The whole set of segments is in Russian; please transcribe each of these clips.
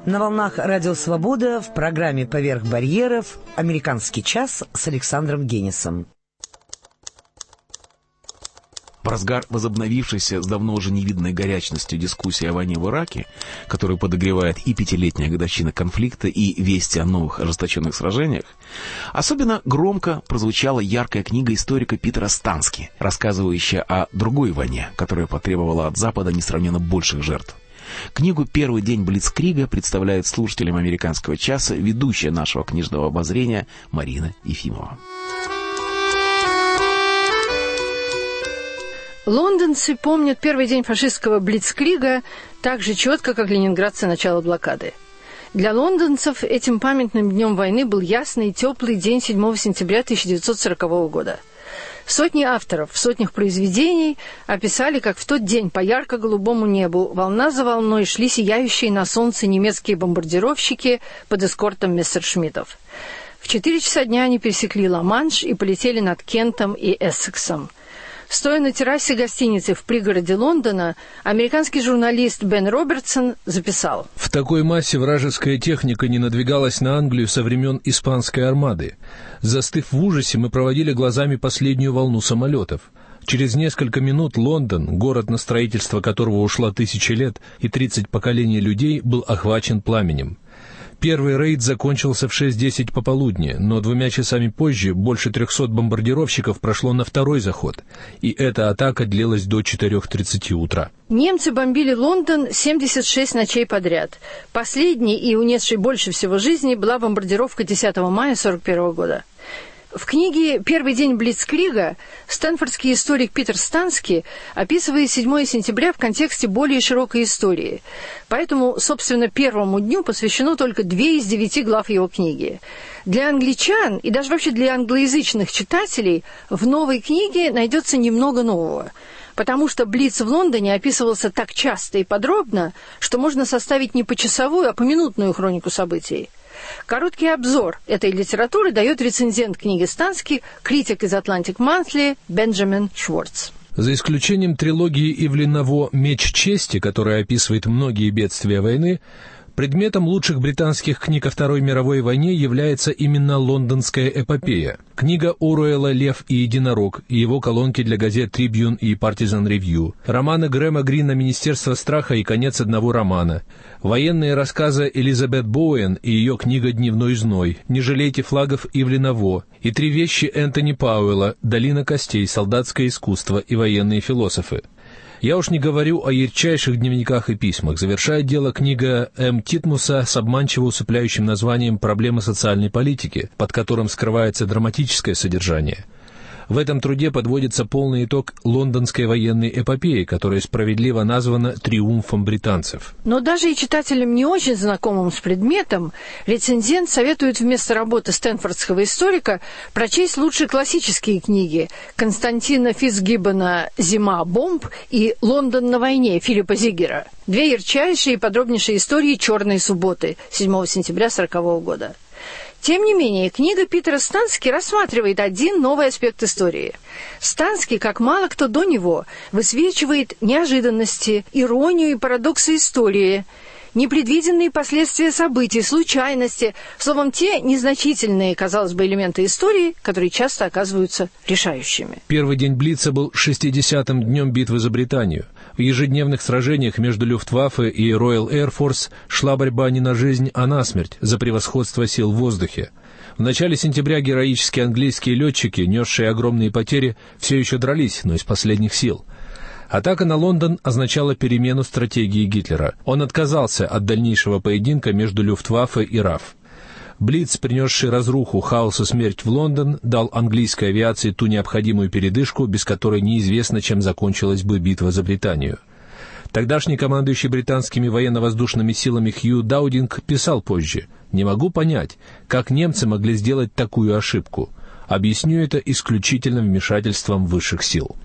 На волнах «Радио Свобода» в программе «Поверх барьеров» «Американский час» с Александром Генисом. В разгар возобновившейся с давно уже невиданной горячностью дискуссии о войне в Ираке, которую подогревает и пятилетняя годовщина конфликта, и вести о новых ожесточенных сражениях, особенно громко прозвучала яркая книга историка Питера Стански, рассказывающая о другой войне, которая потребовала от Запада несравненно больших жертв. Книгу «Первый день Блицкрига» представляет слушателям «Американского часа» ведущая нашего книжного обозрения Марина Ефимова. Лондонцы помнят первый день фашистского Блицкрига так же четко, как ленинградцы начало блокады. Для лондонцев этим памятным днем войны был ясный и теплый день 7 сентября 1940 года. Сотни авторов в сотнях произведений описали, как в тот день по ярко-голубому небу волна за волной шли сияющие на солнце немецкие бомбардировщики под эскортом мессершмиттов. В 4 часа дня они пересекли Ла-Манш и полетели над Кентом и Эссексом. Стоя на террасе гостиницы в пригороде Лондона, американский журналист Бен Робертсон записал: «В такой массе вражеская техника не надвигалась на Англию со времен Испанской армады. Застыв в ужасе, мы проводили глазами последнюю волну самолетов. Через несколько минут Лондон, город, на строительство которого ушла 1000 лет и 30 поколений людей, был охвачен пламенем. Первый рейд закончился в 6:10 пополудни, но 2 часами позже больше 300 бомбардировщиков прошло на второй заход, и эта атака длилась до 4:30 утра». Немцы бомбили Лондон 76 ночей подряд. Последней и унесшей больше всего жизни была бомбардировка 10 мая 1941 года. В книге «Первый день Блицкрига» стэнфордский историк Питер Стански описывает 7 сентября в контексте более широкой истории. Поэтому, собственно, первому дню посвящено только 2 из 9 глав его книги. Для англичан и даже вообще для англоязычных читателей в новой книге найдется немного нового. Потому что Блиц в Лондоне описывался так часто и подробно, что можно составить не почасовую, а поминутную хронику событий. Короткий обзор этой литературы дает рецензент книги Стански, критик из Atlantic Monthly Бенджамин Шварц. За исключением трилогии Ивлин-Наво «Меч чести», которая описывает многие бедствия войны, предметом лучших британских книг о Второй мировой войне является именно лондонская эпопея. Книга Оруэлла «Лев и единорог» и его колонки для газет «Трибьюн» и «Партизан Ревью», романы Грэма Грина «Министерство страха» и «Конец одного романа», военные рассказы Элизабет Боуэн и ее книга «Дневной зной», «Не жалейте флагов» Ивлин-Наво, и 3 вещи Энтони Пауэлла «Долина костей», «Солдатское искусство» и «Военные философы». Я уж не говорю о ярчайших дневниках и письмах. Завершает дело книга М. Титмуса с обманчиво усыпляющим названием «Проблемы социальной политики», под которым скрывается драматическое содержание. В этом труде подводится полный итог лондонской военной эпопеи, которая справедливо названа «триумфом британцев». Но даже и читателям, не очень знакомым с предметом, рецензент советует вместо работы стэнфордского историка прочесть лучшие классические книги Константина Фицгиббона «Зима бомб» и «Лондон на войне» Филиппа Зиггера. 2 ярчайшие и подробнейшие истории «Черной субботы» 7 сентября 1940 года. Тем не менее, книга Питера Стански рассматривает один новый аспект истории. Стански, как мало кто до него, высвечивает неожиданности, иронию и парадоксы истории, непредвиденные последствия событий, случайности, словом, те незначительные, казалось бы, элементы истории, которые часто оказываются решающими. Первый день Блица был 60-м днем битвы за Британию. В ежедневных сражениях между Люфтваффе и Royal Air Force шла борьба не на жизнь, а на смерть за превосходство сил в воздухе. В начале сентября героические английские летчики, несшие огромные потери, все еще дрались, но из последних сил. Атака на Лондон означала перемену стратегии Гитлера. Он отказался от дальнейшего поединка между Люфтваффе и РАФ. Блиц, принесший разруху, хаос и смерть в Лондон, дал английской авиации ту необходимую передышку, без которой неизвестно, чем закончилась бы битва за Британию. Тогдашний командующий британскими военно-воздушными силами Хью Даудинг писал позже: «Не могу понять, как немцы могли сделать такую ошибку. Объясню это исключительно вмешательством высших сил».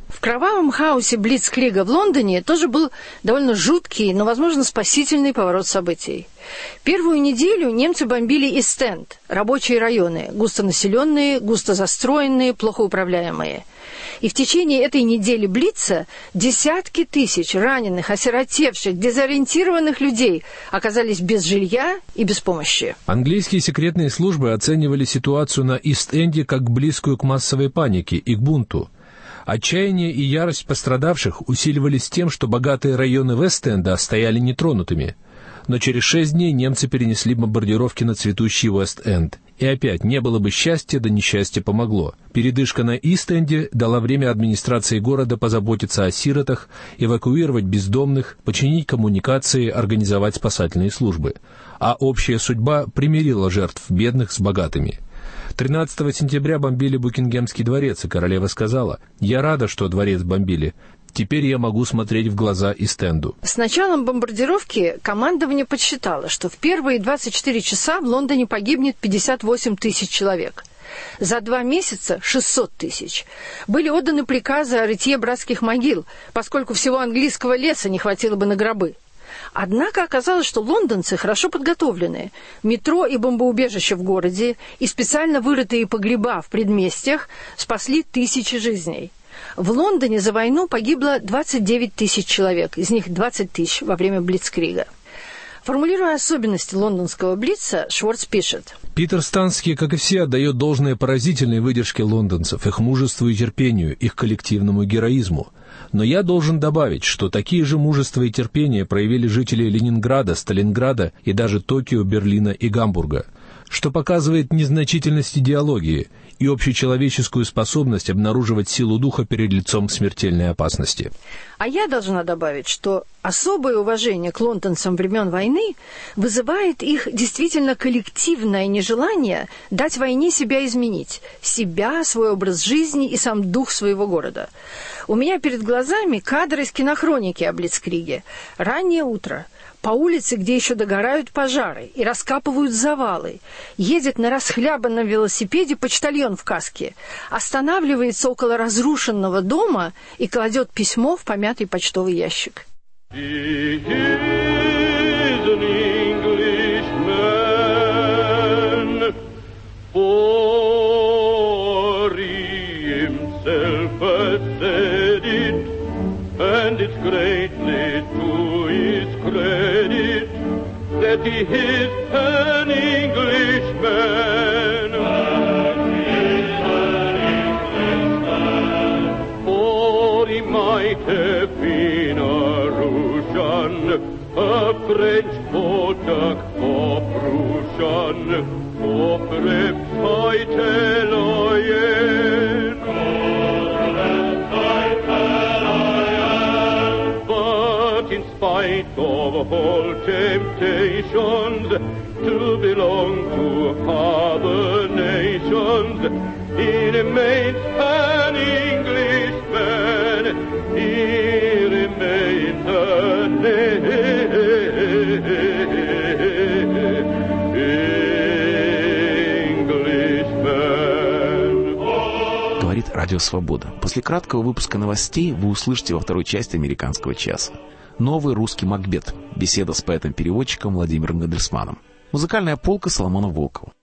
В кровавом хаосе Блицкрига в Лондоне тоже был довольно жуткий, но, возможно, спасительный поворот событий. Первую неделю немцы бомбили Ист-Энд, рабочие районы, густонаселенные, густо застроенные, плохо управляемые. И в течение этой недели Блица десятки тысяч раненых, осиротевших, дезориентированных людей оказались без жилья и без помощи. Английские секретные службы оценивали ситуацию на Ист-Энде как близкую к массовой панике и к бунту. Отчаяние и ярость пострадавших усиливались тем, что богатые районы Вест-Энда стояли нетронутыми. Но через 6 дней немцы перенесли бомбардировки на цветущий Уэст-Энд. И опять, не было бы счастья, да несчастье помогло. Передышка на Ист-Энде дала время администрации города позаботиться о сиротах, эвакуировать бездомных, починить коммуникации, организовать спасательные службы. А общая судьба примирила жертв бедных с богатыми. 13 сентября бомбили Букингемский дворец, и королева сказала: «Я рада, что дворец бомбили. Теперь я могу смотреть в глаза Ист-Энду». С началом бомбардировки командование подсчитало, что в первые 24 часа в Лондоне погибнет 58 тысяч человек. За 2 месяца 600 тысяч. Были отданы приказы о рытье братских могил, поскольку всего английского леса не хватило бы на гробы. Однако оказалось, что лондонцы хорошо подготовлены. Метро и бомбоубежища в городе и специально вырытые погреба в предместьях спасли тысячи жизней. В Лондоне за войну погибло 29 тысяч человек, из них 20 тысяч во время Блицкрига. Формулируя особенности лондонского Блица, Шварц пишет: Питер Станский, как и все, отдает должное поразительной выдержке лондонцев, их мужеству и терпению, их коллективному героизму. Но я должен добавить, что такие же мужество и терпение проявили жители Ленинграда, Сталинграда и даже Токио, Берлина и Гамбурга, что показывает незначительность идеологии и общечеловеческую способность обнаруживать силу духа перед лицом смертельной опасности. А я должна добавить, что особое уважение к лондонцам времен войны вызывает их действительно коллективное нежелание дать войне себя изменить, себя, свой образ жизни и сам дух своего города. У меня перед глазами кадры из кинохроники о Блицкриге. Раннее утро. По улице, где еще догорают пожары и раскапывают завалы, едет на расхлябанном велосипеде почтальон в каске, останавливается около разрушенного дома и кладет письмо в помятый почтовый ящик. That he is an Englishman. For he might have been a Russian, a French Potak or Prussian, or perhaps Italian. But in spite of all temptations to belong to other nations, he remains an Englishman. He remains an Englishman. Говорит Радио Свобода. После краткого выпуска новостей вы услышите во второй части «Американского часа» новый русский Макбет. Беседа с поэтом-переводчиком Владимиром Гандельсманом. Музыкальная полка Соломона Волкова.